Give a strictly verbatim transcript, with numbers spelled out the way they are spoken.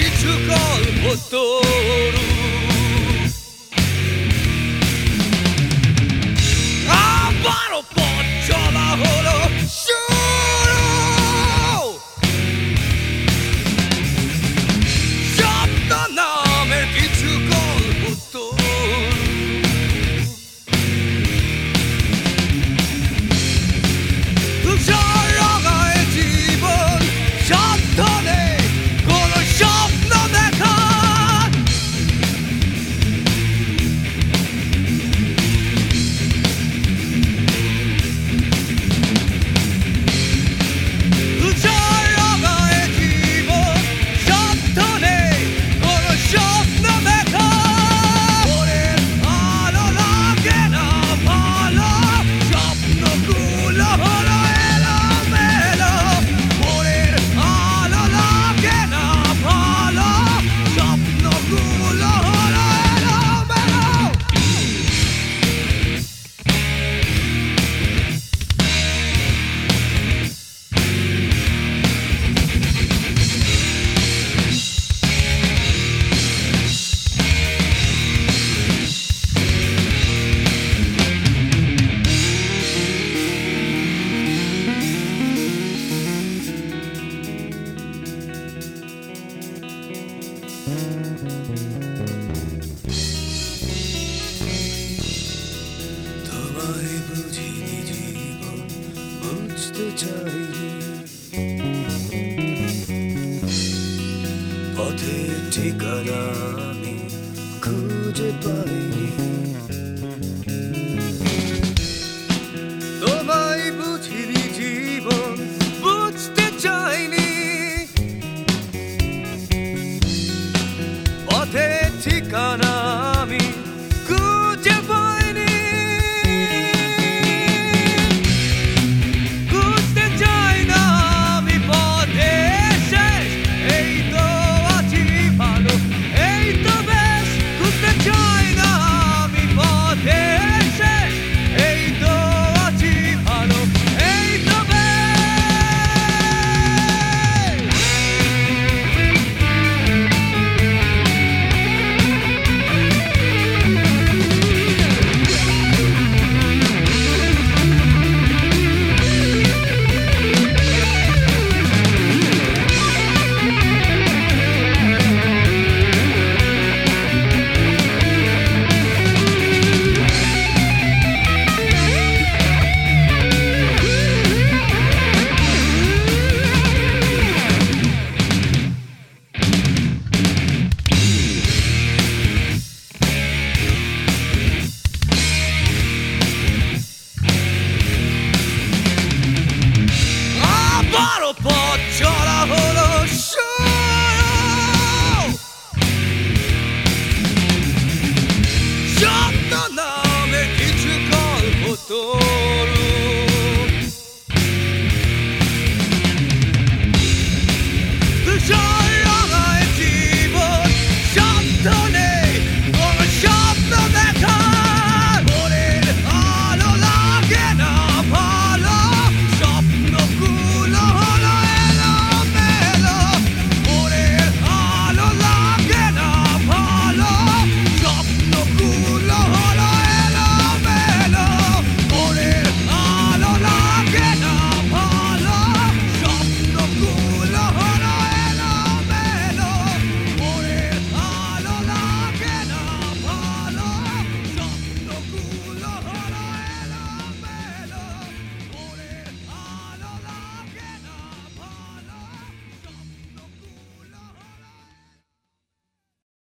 কিছু কল্পতরু আবারও পথ চলা হলো শুরু শব্দ নামের কিছু কল্পতরু তুষার রঙায় জীবন সাধ্য নেই কোনো স্বপ্ন দেখা তুষার রঙায় জীবন সাধ্য নেই কোনো স্বপ্ন দেখা ভোরের আলো লাগে না ভালো স্বপ্নগুলো হলো এলোমেলো ভোরের আলো লাগে না ভালো স্বপ্নগুলো হলো এলোমেলো তোমায় বুঝিনি জীবন বুঝতে চাইনি পথের ঠিকানা আমি খুঁজে পাইনি তোমায় বুঝিনি জীবন বুঝতে চাইনি পথের ঠিকানা